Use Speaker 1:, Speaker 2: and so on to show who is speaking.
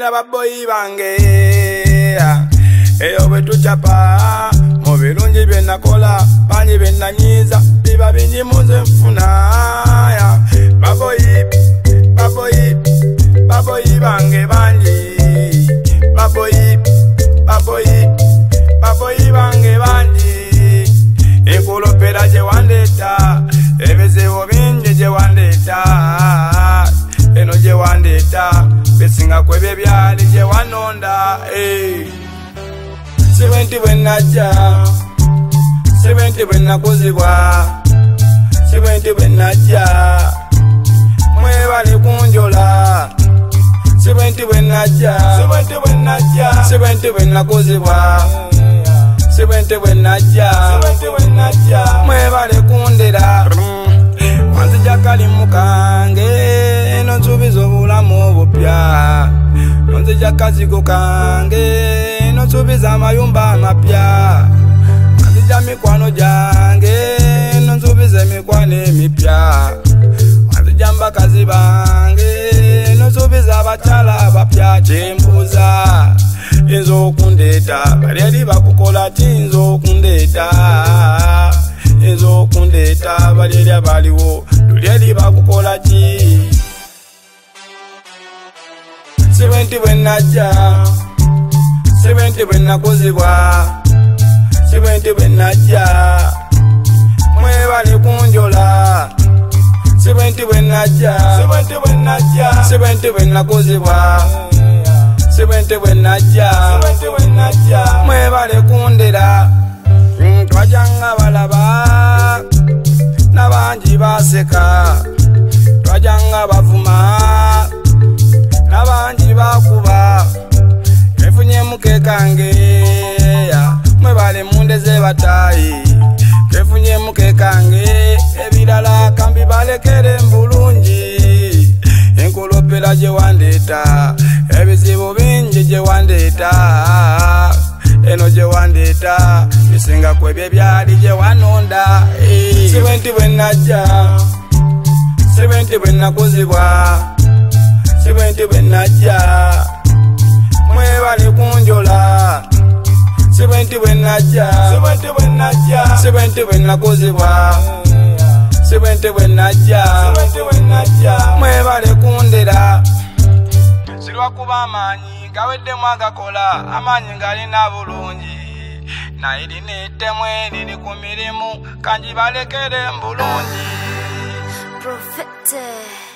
Speaker 1: ababoyi bange eyo bwe tucapa mu birungi bye nakola bangi bye nanyiza biba bingi muze nfuna baboyi baboyi baboyi bange bangi baboyi baboyi baboyi bange bangi enkulopera gye wandeeta ebizibu bingi gye wandeeta eno gye wandeeta bisinga kwebyo byali gye wanonda sibe nti bwe najja sibe nti bwe nakuzibwa sibe nti bwe najja mwebale kunjola sibe nti bwe najja sibe nti bwe nakuzibwa sibe nti bwe najja mwebale kundera wanzija kalimu kange eno nsuubiza obulamu obupya nonzija kazigo kange eno nsuubiza amayumba amapya wanzija mikwano gyange eno nsuubiza emikwano emipya wanzija mbakazi bange eno nsuubiza abakyala abapya kyembuuza yinza okundeeta bali eri bakukola kiyinza okundeeta yinza okundeeta bali eri abaliwo luli eri bakukola ki sibe nti bwe najja sibe nti bwe nakuzibwa sibe nti bwe najja mwebale kunjola sibe nti bwe najja sibe nti bwe nakuzibwa sibe nti bwe najja mwebale kundera twajanga balaba nabangi baseka twajanga bavuma nabangi bakuba kefunye mukekange mwebale mundeze batayi kefunye mukekange ebirala kambi balekere mbulungi enkolopera gye wandeeta ebizibu bingi gye wandeeta eno gye wandeeta bisinga kwebyo byali gye wanonda sibe nti bwe najja sibe nti bwe nakuzibwa sibe nti bwe najja mwebale kunjola sibe nti bwe najja sibe nti bwe nakuzibwa sibe nti bwe najja mwebale kundera silwakuba amaanyi gaweddemu agakola amaanyi ngalina bulungi naye linaettemu eriri ku mirimu kanji balekere mbulungi
Speaker 2: Prophet.